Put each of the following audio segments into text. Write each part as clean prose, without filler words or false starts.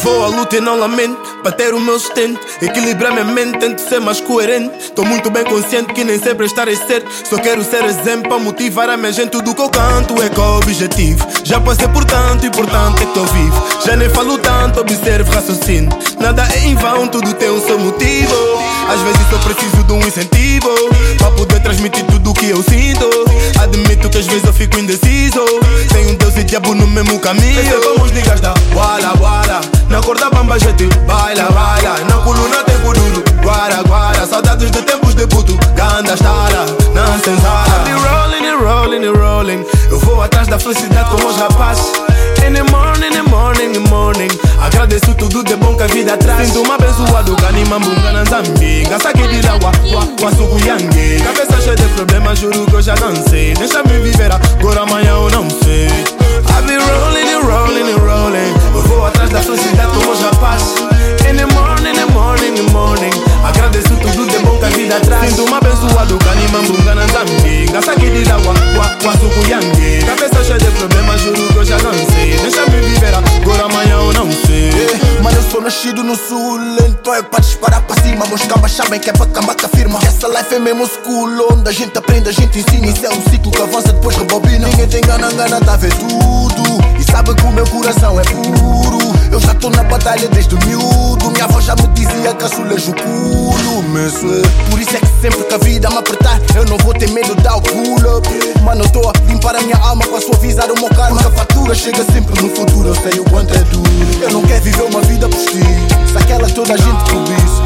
Vou à luta e não lamento, para ter o meu sustento. Equilibrar minha mente, tento ser mais coerente. Tô muito bem consciente que nem sempre estarei certo. Só quero ser exemplo para motivar a minha gente. Tudo que eu canto é com o objetivo. Já passei por tanto, importante é que tô vivo. Já nem falo tanto, observo, raciocínio. Nada é em vão, tudo tem o seu motivo. Às vezes só preciso de um incentivo para poder transmitir tudo o que eu sinto. Admito que às vezes eu fico indeciso. Tem um Deus e diabo no mesmo caminho. Recebamos niggas da wala wala. Na corda bamba gente baila baila. Na coluna tem kuduro, guara guara. Saudades de tempos de puto, ganda stala, não senzala. I be rolling and rolling and rolling. Eu vou atrás da felicidade como os rapazes. In the morning, in the morning, in the morning. Agradeço tudo de bom que a vida traz. Sinto-me abençoado, Kanimambunga na Zambinga. Saque de lá, Wasuku Yangue. Cabeça cheia de problemas, juro que eu já cansei. Deixa-me viver, agora amanhã eu não sei. I be rolling and rolling and rolling. Eu vou atrás da felicidade como os rapazes. In the morning, in the morning, in the morning. Agradeço tudo de bom que a vida traz. Sinto-me abençoado, Kanimambunga na Zambinga. Saque de lá, Wasuku Yangue. Cabeça cheia de problemas, juro que eu já cansei. Deixa-me viver, agora amanhã eu não sei. Mano, eu sou nascido no sul, então é pra disparar pra cima. Meus cambas sabem que é pra camba que afirma. Essa life é mesmo school, onde a gente aprende, a gente ensina. Isso é um ciclo que avança, depois rebobina. Ninguém tem gana, tá a ver tudo. E sabe que o meu coração é puro. Eu já tô na batalha desde miúdo. Minha avó já me dizia que azulejo o culo, por isso é que sempre que a vida me apertar, eu não vou ter medo de dar o pulo. Mano, eu tô a limpar a minha alma para suavizar o meu karma. Porque a fatura chega sempre no futuro, eu sei o quanto é duro. Eu não quero viver uma vida por si, se aquela toda a gente cobiça.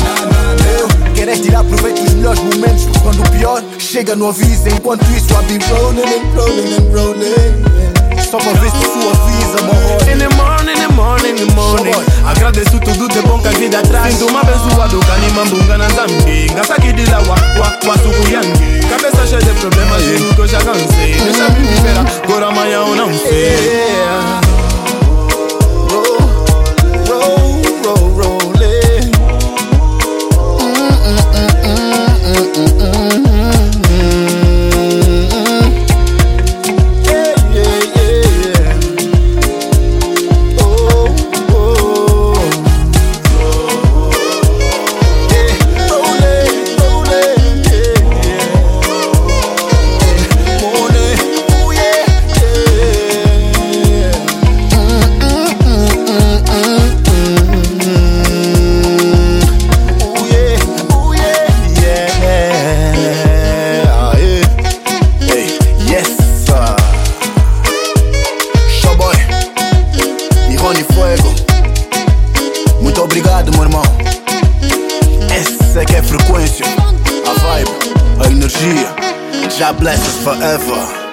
Eu quero é tirar proveito dos melhores momentos, porque quando o pior chega no aviso. Enquanto isso, I be rolling and rolling and rolling. Só pra ver se suaviza, mano. In the morning, in the morning, in the morning. Agradeço tudo de bom que a vida traz. Sinto-me abençoado, Kanimambunga na Zambinga. Saque de lá, Wasuku Yangue. Cabeça cheia de problemas, juro que eu já cansei. Deixa-me viver, agora amanhã eu não sei. Muito obrigado, meu irmão. Essa é que é a frequência, a vibe, a energia. Já bless us forever.